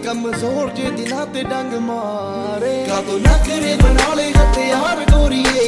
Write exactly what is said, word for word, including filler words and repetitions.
कमजोर जे दिना ते डंग मारे का तो नखरे बना ले हथियार गोरिए